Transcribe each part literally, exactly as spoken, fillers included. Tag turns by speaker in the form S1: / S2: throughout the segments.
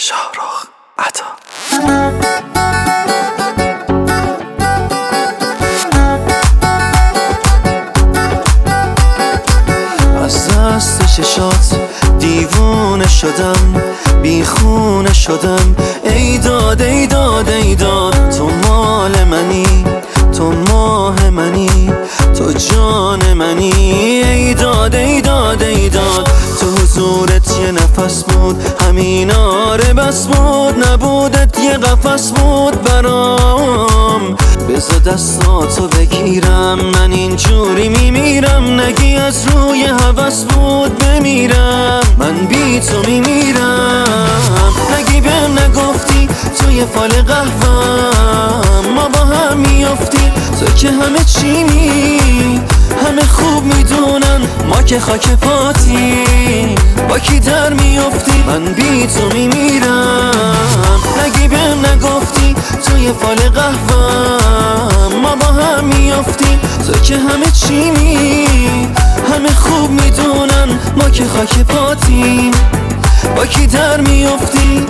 S1: شاهرخ عطا. از دست چشات دیوونه شدم، بیخونه شدم، ای داد ای داد ای داد. تو مال منی، تو ماه منی، تو جان منی، ای داد ای داد ای داد. تو حضورت یه نفس بود، همین آره بس بود، نبودت یه قفس بود برام. بذار دستاتو بگیرم، من اینجوری میمیرم، نگی از روی هوس بود بمیرم، من بی تو میمیرم. نگی بهم نگفتی توی فال قهوه‌ام ما با هم میافتی، تو که همه چی می همه خوب میدونن ما که خاک پاتی، با کی در میافتی من بی تو میمیرم. نگی بهم نگفتی توی فال قهوه‌ام ما با هم میافتی، تو که همه چی می همه خوب میدونن ما که خاک پاتی، با کی در میافتی.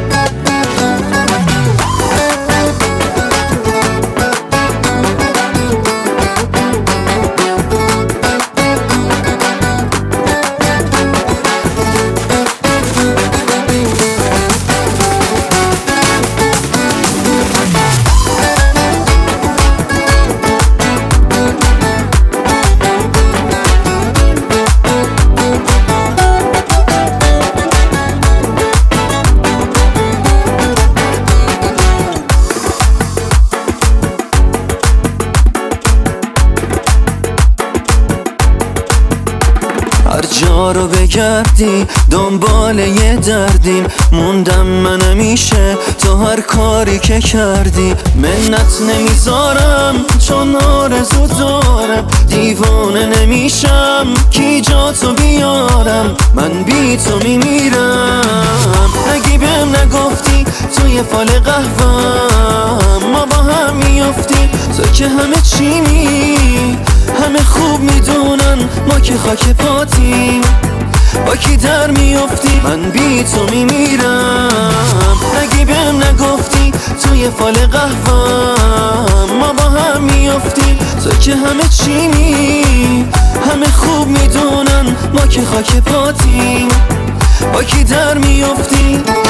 S1: هر جا رو بگردی دنبال یه دردیم، موندم من همیشه تو هر کاری که کردی. منت نمیذارم چون آرزو دارم، دیوانه نمیشم کی جا تو بیارم، من بی تو میمیرم. نگی بهم نگفتی توی فال قهوه‌ام ما با هم میافتی، تو که همه چی می همه خوب میدونن ما که خاک پاتیم، با کی در میافتی من بی تو میمیرم. نگی بهم نگفتی توی فال قهوه‌ام ما با هم میافتی، تو که همه چی می همه خوب میدونن ما که خاک پاتیم، با کی در میافتی.